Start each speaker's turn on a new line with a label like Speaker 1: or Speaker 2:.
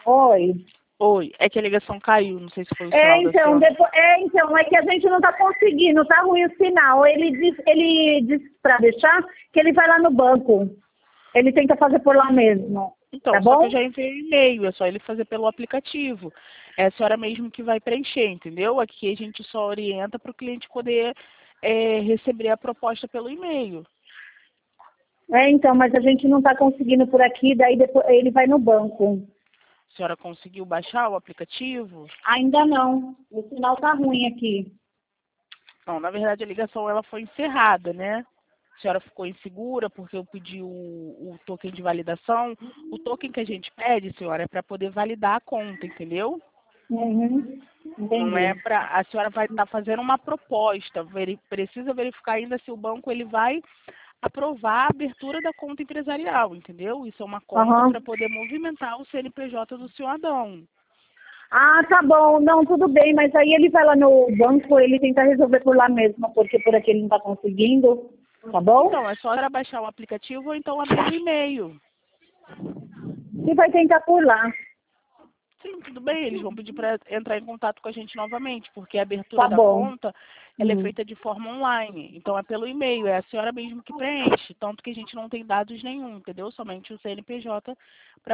Speaker 1: Oi.
Speaker 2: Oi, é que a ligação caiu, não sei se foi o sinal da senhora.
Speaker 1: É que a gente não está conseguindo, tá ruim o sinal. Ele disse para deixar que ele vai lá no banco. Ele tenta fazer por lá mesmo.
Speaker 2: Então,
Speaker 1: Tá
Speaker 2: só que
Speaker 1: bom?
Speaker 2: eu já enviei o e-mail, é só ele fazer pelo aplicativo. É a senhora mesmo que vai preencher, entendeu? Aqui a gente só orienta para o cliente poder receber a proposta pelo e-mail.
Speaker 1: Então, mas a gente não está conseguindo por aqui, daí depois ele vai no banco.
Speaker 2: A senhora conseguiu baixar o aplicativo?
Speaker 1: Ainda não. O sinal tá ruim aqui.
Speaker 2: Não, na verdade a ligação ela foi encerrada, né? A senhora ficou insegura porque eu pedi o token de validação. O token que a gente pede, senhora, é para poder validar a conta, entendeu?
Speaker 1: Uhum.
Speaker 2: Não é
Speaker 1: Entendi.
Speaker 2: para... A senhora vai estar fazendo uma proposta. Precisa verificar ainda se o banco ele vai aprovar a abertura da conta empresarial, entendeu? Isso é uma conta
Speaker 1: Aham.
Speaker 2: para poder movimentar o CNPJ do senhor Adão.
Speaker 1: Ah, tá bom. Não, tudo bem, mas aí ele vai lá no banco, ele tenta resolver por lá mesmo, porque por aqui ele não tá conseguindo. Tá bom?
Speaker 2: Então, é só para baixar o aplicativo ou então abrir o e-mail.
Speaker 1: E vai tentar por lá.
Speaker 2: Sim, tudo bem, eles vão pedir para entrar em contato com a gente novamente, porque a
Speaker 1: Tá
Speaker 2: abertura da
Speaker 1: bom.
Speaker 2: conta ela é feita de forma online. Então é pelo e-mail, é a senhora mesmo que preenche, tanto que a gente não tem dados nenhum, entendeu? Somente o CNPJ para